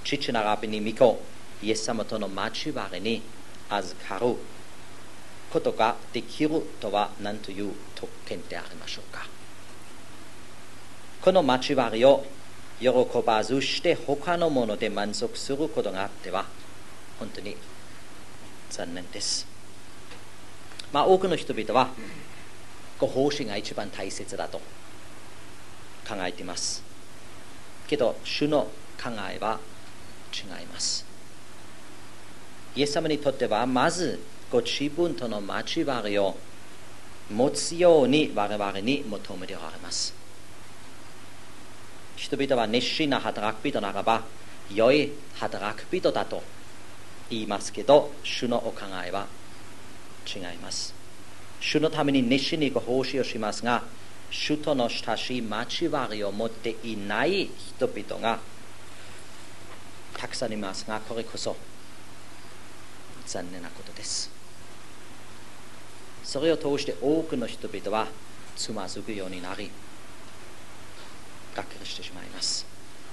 父ならびに御子イエス様との交わりに預かることができるとは何という特権でありましょうか。この交わりを喜ばずして他のもので満足することがあっては本当に残念です。多くの人々は奉仕が一番大切だと考えていますけど、主の考えは違います。イエス様にとってはまずご自分との交わりを持つように我々に求めておられます。人々は熱心な働く人ならば良い働く人だと言いますけど、主のお考えは違います。主のために熱心にご奉仕をしますが、主との親しい交わりを持っていない人々がたくさんいますが、これこそ残念なことです。それを通して多くの人々はつまずくようになり、がっかりしてしまいます。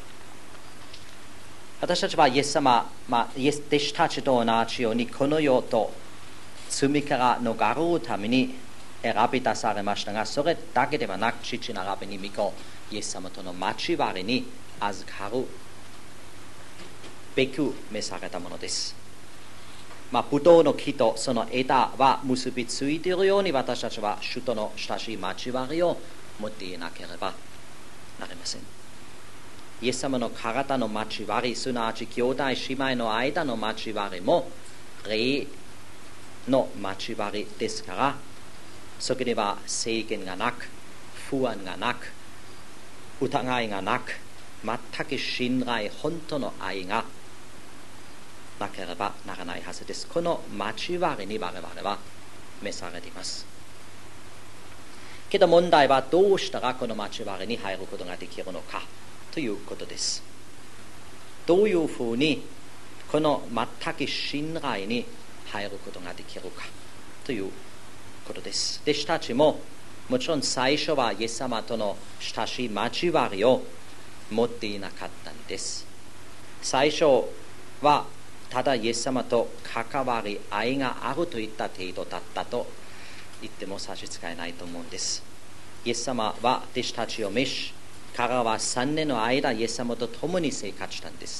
私たちはイエス様、弟子たちと同じようにこの世と罪から逃れるために選び出されましたが、それだけではなく父ならびに御子イエス様との交わりに預かるべく召されたものです。ブドウの木とその枝は結びついているように、私たちは主との親しい交わりを持っていなければなりません。イエス様の体の交わり、すなわち兄弟姉妹の間の交わりも霊の交わりですから、そこには制限がなく、不安がなく、疑いがなく、全く信頼、本当の愛がなければならないはずです。この交わりに我々は召されています。けど問題はどうしたらこの交わりに入ることができるのかということです。どういうふうにこの全く信頼に入ることができるかということです。弟子たちももちろん最初はイエス様との親しい交わりを持っていなかったんです。最初はただイエス様と関わり愛があるといった程度だったと言っても差し支えないと思うんです。イエス様は弟子たちを召し、彼らは3年の間イエス様と共に生活したんです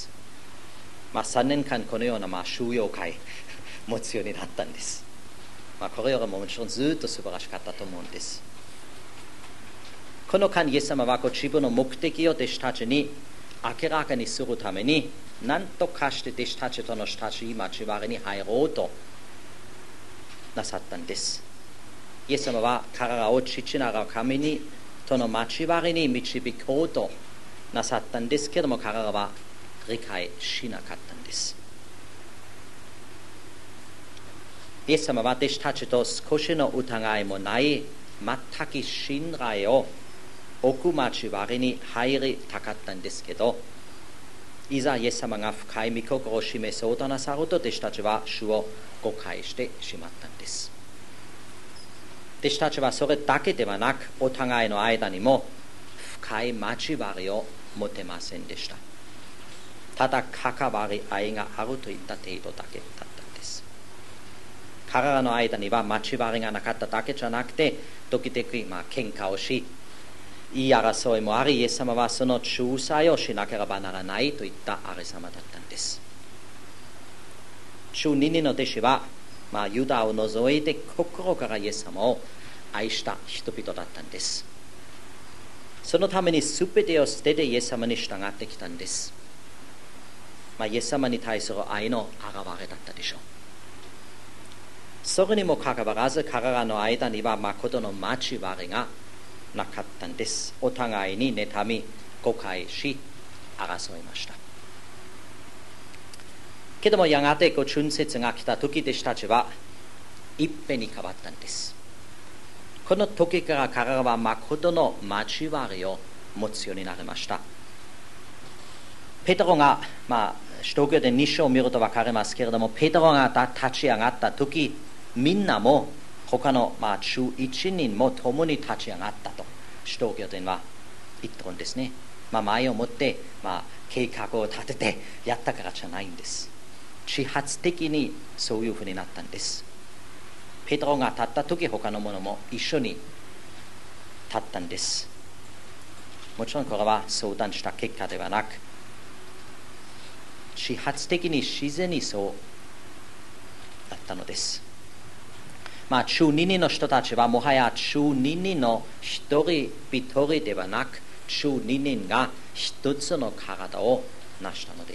。3年間このような収容会持つようになったんです。これよりももちろんずっと素晴らしかったと思うんです。この間イエス様はご自分の目的を弟子たちに明らかにするために何とかして弟子たちとの親しい交わりに入ろうとなさったんです。イエス様は彼らを父なる神にとの交わりに導こうとなさったんですけれども、彼らは理解しなかったんです。イエス様は弟子たちと少しの疑いもない全く信頼を置く交わりに入りたかったんですけど、いざイエス様が深い御心を示そうとなさると、弟子たちは主を誤解してしまったんです。弟子たちはそれだけではなく、お互いの間にも深い交わりを持てませんでした。ただ関わり愛があるといった程度だけだったんです。彼らの間には交わりがなかっただけじゃなくて、時々喧嘩をし、言い争いもあり、イエス様はその仲裁をしなければならないといったありさまだったんです。12人の弟子は、ユダを除いて心からイエス様を愛した人々だったんです。そのために全てを捨ててイエス様に従ってきたんです。イエス様に対する愛の表れだったでしょう。それにもかかわらず彼らの間には誠の交わりがなかったんです。お互いに妬み誤解し争いました。けどもやがて春節が来た時、弟子たちは一変に変わったんです。この時から彼らは誠の交わりを持つようになりました。ペテロが、使徒行伝2章を見ると分かりますけれども、ペテロが立ち上がった時、みんなも他の11人も共に立ち上がったと使徒行伝は言ってるんですね。前をもって、 計画を立ててやったからじゃないんです。自発的にそういうふうになったんです。ペテロが立った時、他の者も一緒に立ったんです。もちろんこれは相談した結果ではなく、自発的に自然にそうだったのです。中二人の人たちはもはや中二人の一人一人ではなく、中二人が一つの体を成したのです。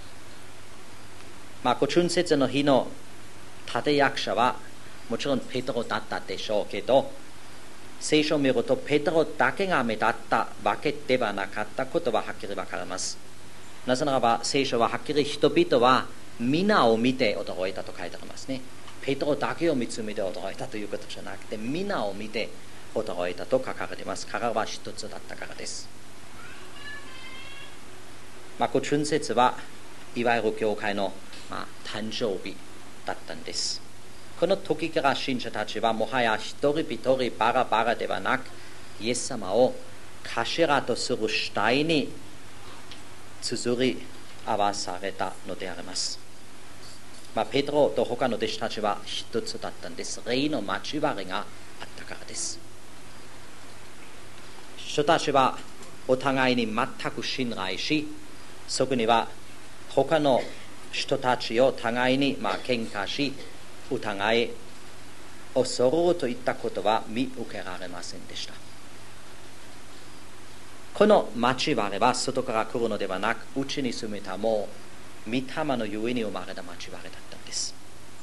ご春節の日の立役者はもちろんペテロだったでしょうけど、聖書を見るとペテロだけが目立ったわけではなかったことははっきりわかります。なぜならば聖書ははっきり人々は皆を見て驚いたと書いてありますね。ペテロだけを見つめて驚いたということじゃなくて、皆を見て驚いたと書かれています。彼は一つだったからです。春節はいわゆる教会の、誕生日だったんです。この時から信者たちはもはや一人一人バラバラではなく、イエス様を頭とする主体に綴り合わされたのであります。ペテロと他の弟子たちは一つだったんです。霊の交わりがあったからです。人たちはお互いに全く信頼し、そこには他の人たちを互いに喧嘩し、疑い恐るといったことは見受けられませんでした。この交わりは外から来るのではなく、内に住めたもう御霊のゆえに生まれた交わりだったんです。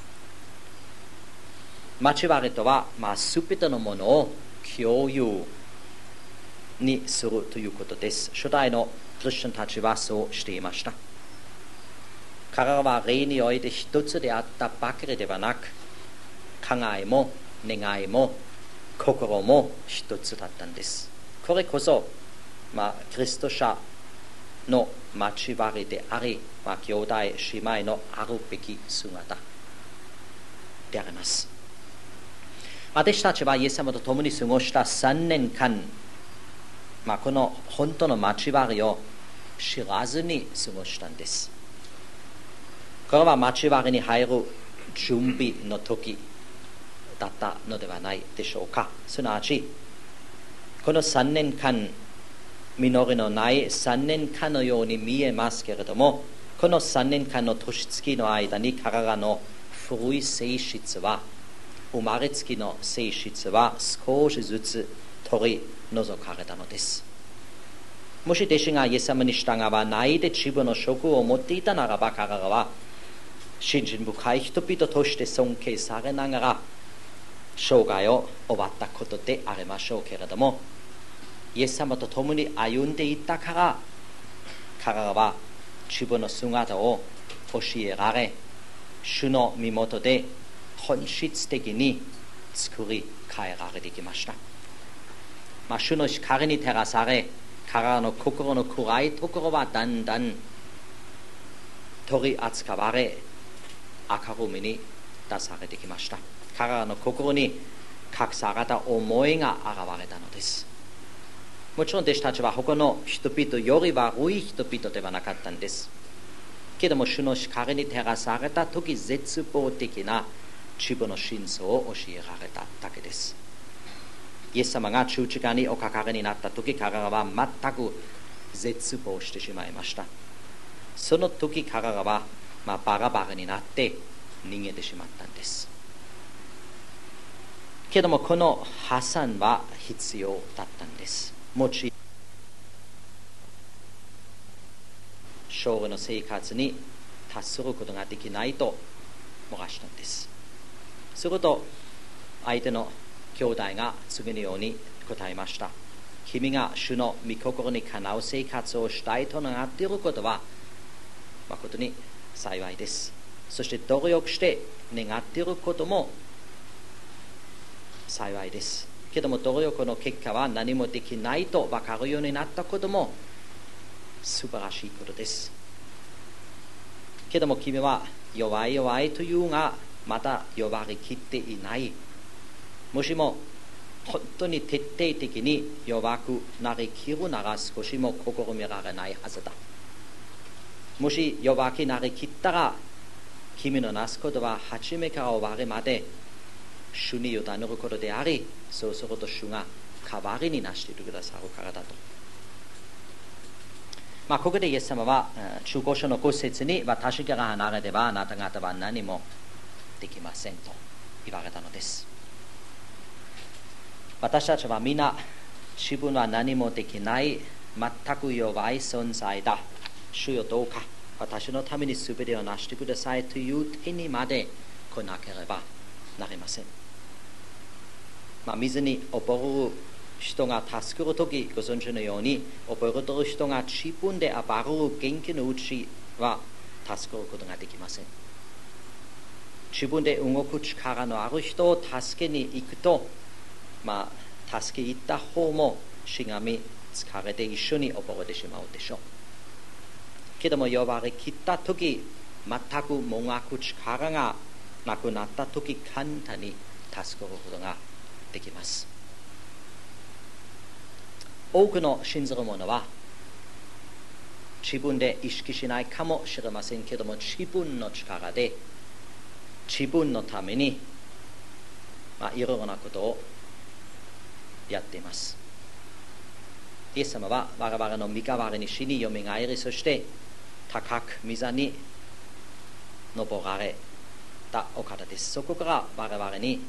交わりとは、すべてのものを共有にするということです。初代のクリスチャンたちはそうしていました。彼らは霊において一つであったばかりではなく、考えも願いも心も一つだったんです。これこそ、キリスト者の交わりであり、兄弟姉妹のあるべき姿であります。私たちはイエス様と共に過ごした3年間、この本当の交わりを知らずに過ごしたんです。これは交わりに入る準備の時だったのではないでしょうか。すなわち、この3年間、実りのない3年間のように見えますけれども、この3年間の年月の間に彼らの古い性質は、生まれつきの性質は少しずつ取り除かれたのです。もし弟子がイエス様に従わないで自分の職を持っていたならば、彼らは信心深い人々として尊敬されながら生涯を終わったことでありましょうけれども、イエス様と共に歩んでいったから、彼らは自分の姿を教えられ、主の身元で本質的に作り変えられてきました。主の光に照らされ、彼らの心の暗いところはだんだん取り扱われ、明るみに出されてきました。彼らの心に隠された思いが現れたのです。もちろん弟子たちは他の人々より悪い人々ではなかったんです。けども主の光に照らされた時、絶望的な自分の真相を教えられただけです。イエス様が十字架におかかりになった時、彼らは全く絶望してしまいました。その時彼らはバラバラになって逃げてしまったんです。けどもこの破産は必要だったんです。もし生涯の生活に達することができないと漏らしたんです。すると相手の兄弟が次のように答えました。君が主の御心にかなう生活をしたいと願っていることは誠に幸いです。そして努力して願っていることも幸いです。けども努力の結果は何もできないと分かるようになったことも素晴らしいことです。けども君は弱い弱いというがまだ弱りきっていない。もしも本当に徹底的に弱くなりきるなら少しも試みられないはずだ。 もし弱気なりきったら、君のなすことは初めから終わりまで主に委ねることであり、そうすると主が代わりになしていてくださるからだと。ここでイエス様は中古書の5節に、私から離れてはあなた方は何もできませんと言われたのです。私たちは皆自分は何もできない、全く弱い存在だ。主よどうか私のために全てをなしてくださいという手にまで来なければなりません。水に溺る人が助けるとき、ご存知のように、溺れている人が自分で暴る元気のうちは助けることができません。自分で動く力のある人を助けに行くと、助け行った方もしがみ疲れて一緒に溺れてしまうでしょう。けども弱り切ったとき、全くもがく力がなくなったとき、簡単に助けることができます。多くの信ずる者は自分で意識しないかもしれませんけども、自分の力で自分のために、いろいろなことをやっています。イエス様は我々の身代わりに死によみがえり、そして高く御座に登られたお方です。そこから我々に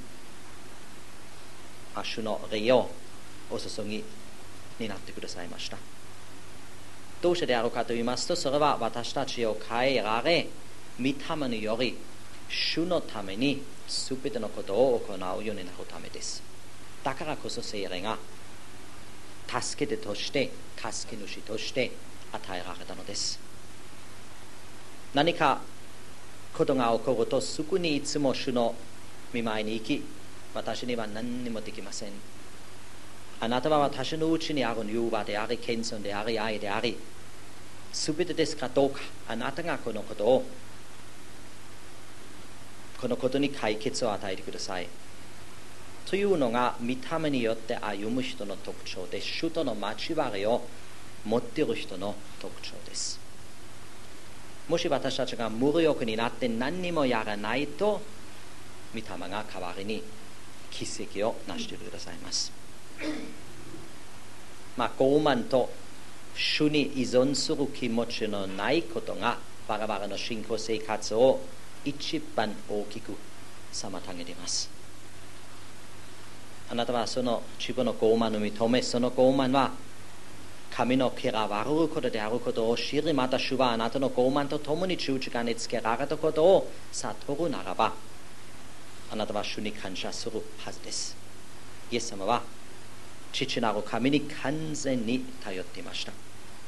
主の霊をお注ぎになってくださいました。どうしてであるかと言いますと、それは私たちを変えられ、御霊により主のためにすべてのことを行うようになるためです。だからこそ聖霊が助け手として、助け主として与えられたのです。何かことが起こると、すぐにいつも主の御前に行き、私には何にもできません。あなたは私のうちにある柔和であり、謙遜であり、愛であり、すべてですかどうか、あなたがこのことに解決を与えてくださいというのが、御霊によって歩む人の特徴で、主との交わりを持っている人の特徴です。もし私たちが無力になって何にもやらないと、御霊が代わりに奇跡を成してくださいます。傲慢と主に依存する気持ちのないことが我々の信仰生活を一番大きく妨げています。あなたはその自分の傲慢を認め、その傲慢は神の嫌われることであることを知り、また主はあなたの傲慢とともに十字架につけられたことを悟るならば、あなたは主に感謝するはずです。イエス様は父なる神に完全に頼っていました。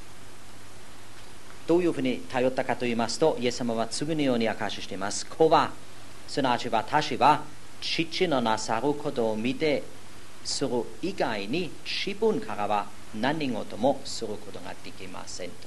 どういうふうに頼ったかと言いますと、イエス様は次のように明かししています。子は、すなわち私は父のなさることを見てする以外に自分からは何事もすることができませんと。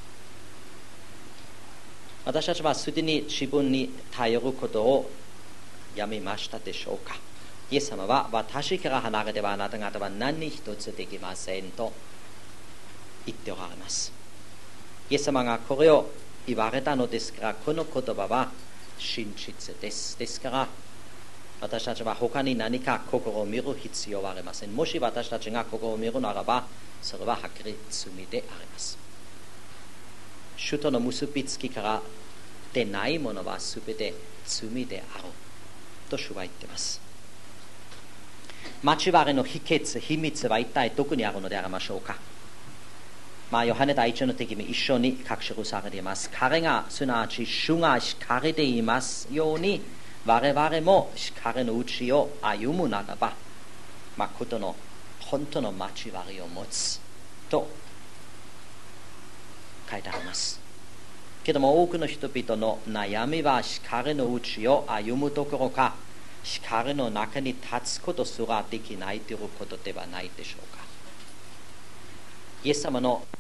私たちはすでに自分に頼ることをやめましたでしょうか。イエス様は、私から離れてはあなた方は何一つできませんと言っておられます。イエス様がこれを言われたのですから、この言葉は真実です。ですから私たちは他に何か心を見る必要はありません。もし私たちが心を見るならば、それははっきり罪であります。主との結びつきからでないものは全て罪であると主は言っています。交わりの秘訣、秘密は一体どこにあるのでありましょうか。ヨハネ第一の手紙一緒に書き記されています。彼が、すなわち主が光でいますように、我々も光のうちを歩むならば、誠の本当の交わりを持つと書いてあります。けども多くの人々の悩みは、光のうちを歩むどころか、光の中に立つことすらできないということではないでしょうか。イエス様の